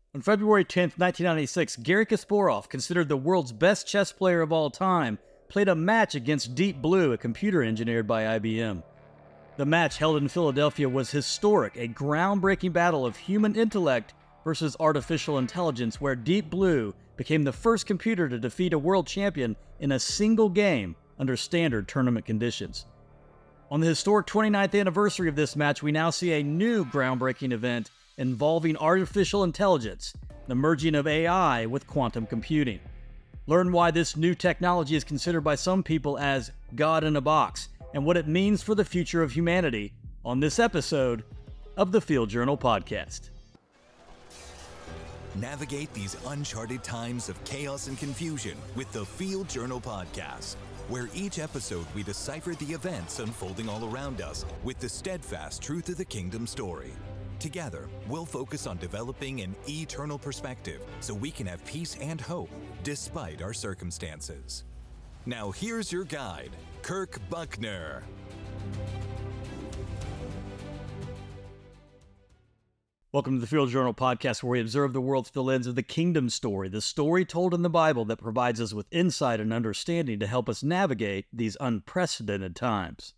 On February 10th, 1996, Garry Kasparov, considered the world's best chess player of all time, played a match against Deep Blue, a computer engineered by IBM. The match, held in Philadelphia, was historic, a groundbreaking battle of human intellect versus artificial intelligence, where Deep Blue became the first computer to defeat a world champion in a single game under standard tournament conditions. On the historic 29th anniversary of this match, we now see a new groundbreaking event involving artificial intelligence, the merging of AI with quantum computing. Learn why this new technology is considered by some people as God in a box, and what it means for the future of humanity on this episode of the Field Journal Podcast. Navigate these uncharted times of chaos and confusion with the Field Journal Podcast, where each episode we decipher the events unfolding all around us with the steadfast truth of the kingdom story. Together, we'll focus on developing an eternal perspective so we can have peace and hope despite our circumstances. Now here's your guide, Kirk Buckner. Welcome to the Field Journal Podcast, where we observe the world through the lens of the kingdom story, the story told in the Bible that provides us with insight and understanding to help us navigate these unprecedented times.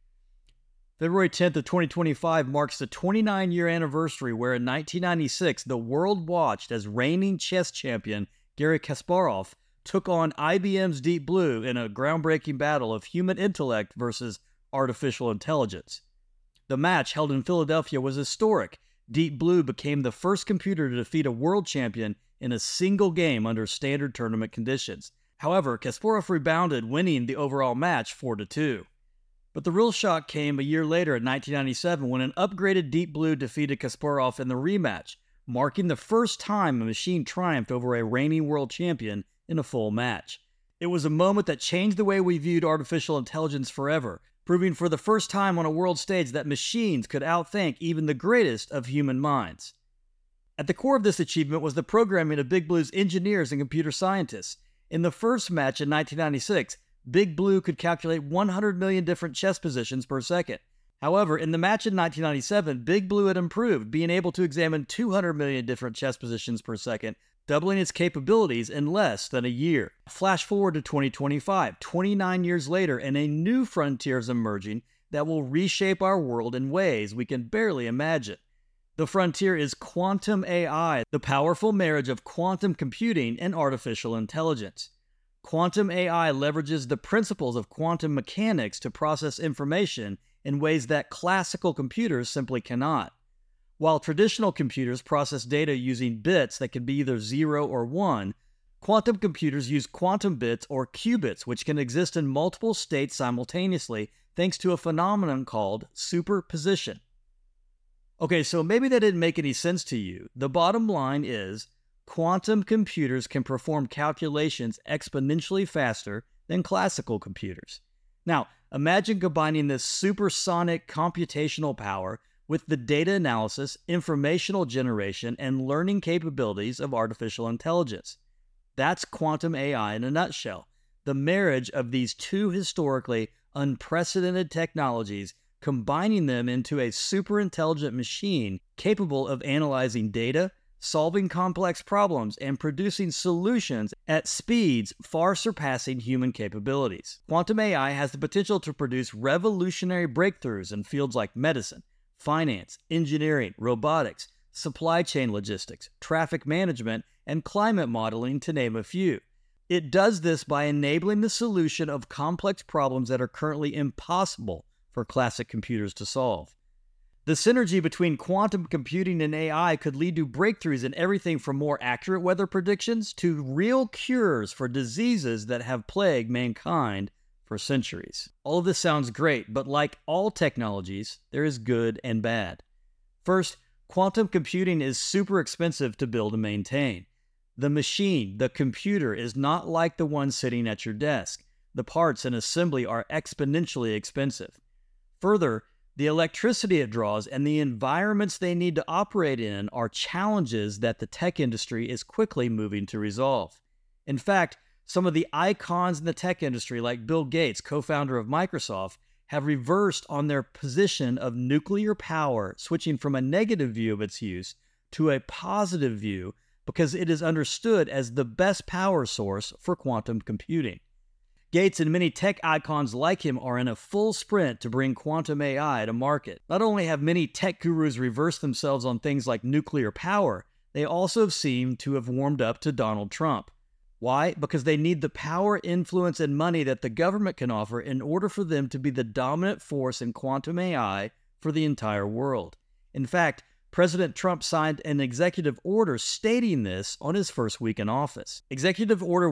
February 10th of 2025 marks the 29-year anniversary where in 1996 the world watched as reigning chess champion Garry Kasparov took on IBM's Deep Blue in a groundbreaking battle of human intellect versus artificial intelligence. The match, held in Philadelphia, was historic. Deep Blue became the first computer to defeat a world champion in a single game under standard tournament conditions. However, Kasparov rebounded, winning the overall match 4-2. But the real shock came a year later in 1997 when an upgraded Deep Blue defeated Kasparov in the rematch, marking the first time a machine triumphed over a reigning world champion in a full match. It was a moment that changed the way we viewed artificial intelligence forever, proving for the first time on a world stage that machines could outthink even the greatest of human minds. At the core of this achievement was the programming of Big Blue's engineers and computer scientists. In the first match in 1996, Big Blue could calculate 100 million different chess positions per second. However, in the match in 1997, Big Blue had improved, being able to examine 200 million different chess positions per second, doubling its capabilities in less than a year. Flash forward to 2025, 29 years later, and a new frontier is emerging that will reshape our world in ways we can barely imagine. The frontier is quantum AI, the powerful marriage of quantum computing and artificial intelligence. Quantum AI leverages the principles of quantum mechanics to process information in ways that classical computers simply cannot. While traditional computers process data using bits that can be either 0 or 1, quantum computers use quantum bits or qubits, which can exist in multiple states simultaneously thanks to a phenomenon called superposition. Okay, so maybe that didn't make any sense to you. The bottom line is, quantum computers can perform calculations exponentially faster than classical computers. Now, imagine combining this supersonic computational power with the data analysis, informational generation, and learning capabilities of artificial intelligence. That's quantum AI in a nutshell. The marriage of these two historically unprecedented technologies, combining them into a super intelligent machine capable of analyzing data, solving complex problems, and producing solutions at speeds far surpassing human capabilities. Quantum AI has the potential to produce revolutionary breakthroughs in fields like medicine, finance, engineering, robotics, supply chain logistics, traffic management, and climate modeling, to name a few. It does this by enabling the solution of complex problems that are currently impossible for classic computers to solve. The synergy between quantum computing and AI could lead to breakthroughs in everything from more accurate weather predictions to real cures for diseases that have plagued mankind for centuries. All of this sounds great, but like all technologies, there is good and bad. First, quantum computing is super expensive to build and maintain. The machine, the computer, is not like the one sitting at your desk. The parts and assembly are exponentially expensive. Further, the electricity it draws and the environments they need to operate in are challenges that the tech industry is quickly moving to resolve. In fact, some of the icons in the tech industry, like Bill Gates, co-founder of Microsoft, have reversed on their position of nuclear power, switching from a negative view of its use to a positive view because it is understood as the best power source for quantum computing. Gates and many tech icons like him are in a full sprint to bring quantum AI to market. Not only have many tech gurus reversed themselves on things like nuclear power, they also seem to have warmed up to Donald Trump. Why? Because they need the power, influence, and money that the government can offer in order for them to be the dominant force in quantum AI for the entire world. In fact, President Trump signed an executive order stating this on his first week in office. Executive Order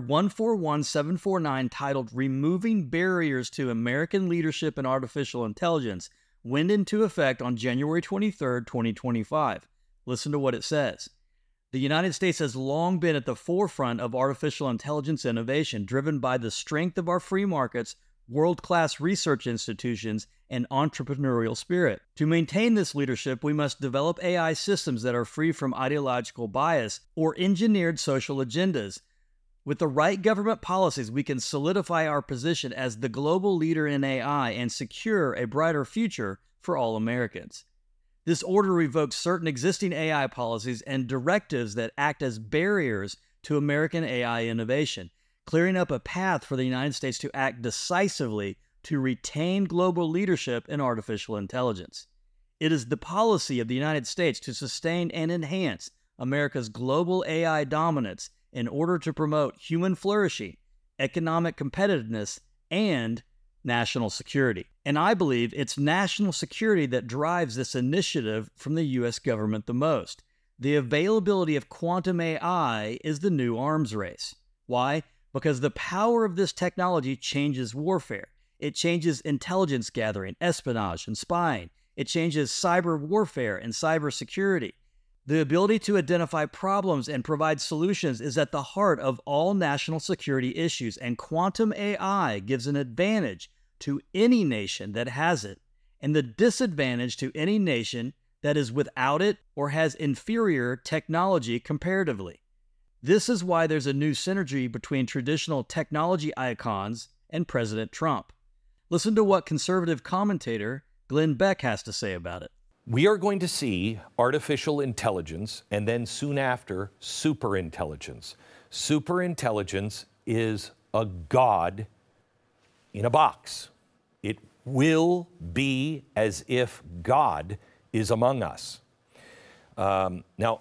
141749, titled Removing Barriers to American Leadership in Artificial Intelligence, went into effect on January 23, 2025. Listen to what it says. The United States has long been at the forefront of artificial intelligence innovation, driven by the strength of our free markets, world-class research institutions, and entrepreneurial spirit. To maintain this leadership, we must develop AI systems that are free from ideological bias or engineered social agendas. With the right government policies, we can solidify our position as the global leader in AI and secure a brighter future for all Americans. This order revokes certain existing AI policies and directives that act as barriers to American AI innovation, clearing up a path for the United States to act decisively to retain global leadership in artificial intelligence. It is the policy of the United States to sustain and enhance America's global AI dominance in order to promote human flourishing, economic competitiveness, and national security. And I believe it's national security that drives this initiative from the U.S. government the most. The availability of quantum AI is the new arms race. Why? Because the power of this technology changes warfare. It changes intelligence gathering, espionage, and spying. It changes cyber warfare and cyber security. The ability to identify problems and provide solutions is at the heart of all national security issues, and quantum AI gives an advantage to any nation that has it, and the disadvantage to any nation that is without it or has inferior technology comparatively. This is why there's a new synergy between traditional technology icons and President Trump. Listen to what conservative commentator Glenn Beck has to say about it. We are going to see artificial intelligence and then soon after superintelligence. Superintelligence is a god in a box. It will be as if God is among us. Now,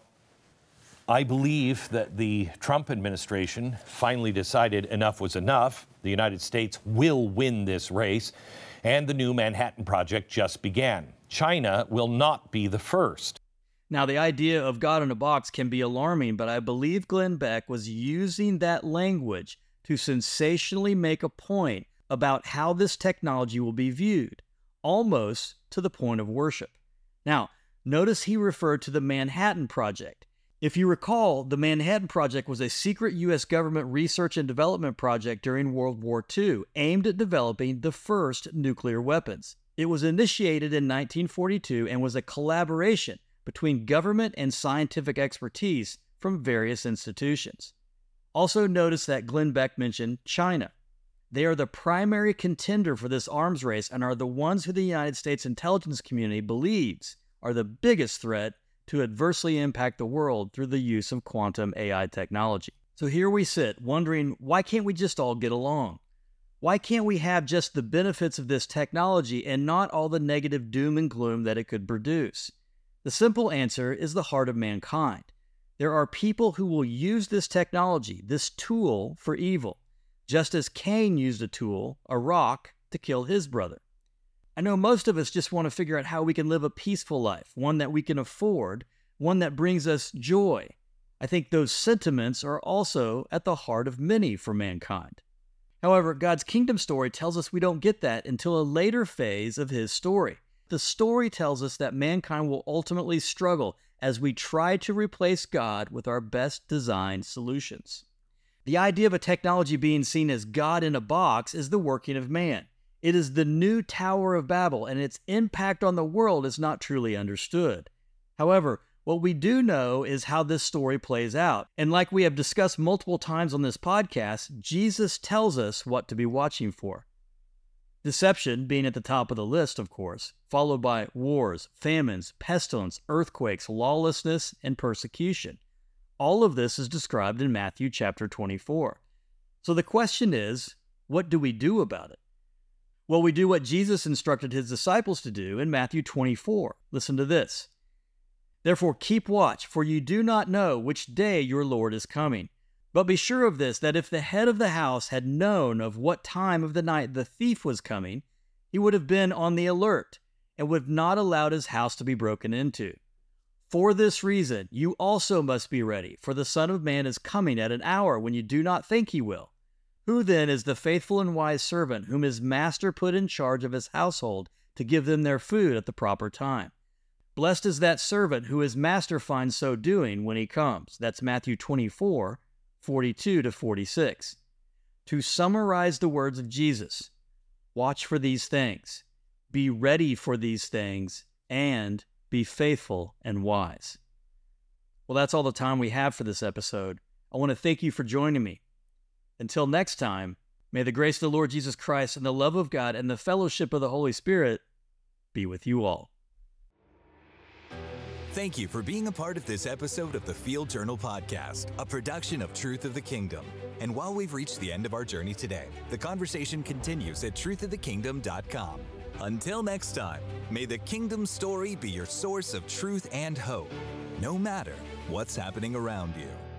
I believe that the Trump administration finally decided enough was enough. The United States will win this race, and the new Manhattan Project just began. China will not be the first. Now, the idea of God in a box can be alarming, but I believe Glenn Beck was using that language to sensationally make a point about how this technology will be viewed, almost to the point of worship. Now, notice he referred to the Manhattan Project. If you recall, the Manhattan Project was a secret U.S. government research and development project during World War II aimed at developing the first nuclear weapons. It was initiated in 1942 and was a collaboration between government and scientific expertise from various institutions. Also notice that Glenn Beck mentioned China. They are the primary contender for this arms race and are the ones who the United States intelligence community believes are the biggest threat to adversely impact the world through the use of quantum AI technology. So here we sit, wondering, why can't we just all get along? Why can't we have just the benefits of this technology and not all the negative doom and gloom that it could produce? The simple answer is the heart of mankind. There are people who will use this technology, this tool, for evil, just as Cain used a tool, a rock, to kill his brother. I know most of us just want to figure out how we can live a peaceful life, one that we can afford, one that brings us joy. I think those sentiments are also at the heart of many for mankind. However, God's kingdom story tells us we don't get that until a later phase of his story. The story tells us that mankind will ultimately struggle as we try to replace God with our best designed solutions. The idea of a technology being seen as God in a box is the working of man. It is the new Tower of Babel, and its impact on the world is not truly understood. However, what we do know is how this story plays out. And like we have discussed multiple times on this podcast, Jesus tells us what to be watching for. Deception being at the top of the list, of course, followed by wars, famines, pestilence, earthquakes, lawlessness, and persecution. All of this is described in Matthew chapter 24. So the question is, what do we do about it? Well, we do what Jesus instructed his disciples to do in Matthew 24. Listen to this. Therefore keep watch, for you do not know which day your Lord is coming. But be sure of this, that if the head of the house had known of what time of the night the thief was coming, he would have been on the alert and would have not allowed his house to be broken into. For this reason, you also must be ready, for the Son of Man is coming at an hour when you do not think he will. Who then is the faithful and wise servant whom his master put in charge of his household to give them their food at the proper time? Blessed is that servant who his master finds so doing when he comes. That's Matthew 24, 42 to 46. To summarize the words of Jesus, watch for these things, be ready for these things, and be faithful and wise. Well, that's all the time we have for this episode. I want to thank you for joining me. Until next time, may the grace of the Lord Jesus Christ and the love of God and the fellowship of the Holy Spirit be with you all. Thank you for being a part of this episode of the Field Journal Podcast, a production of Truth of the Kingdom. And while we've reached the end of our journey today, the conversation continues at truthofthekingdom.com. Until next time, may the Kingdom story be your source of truth and hope, no matter what's happening around you.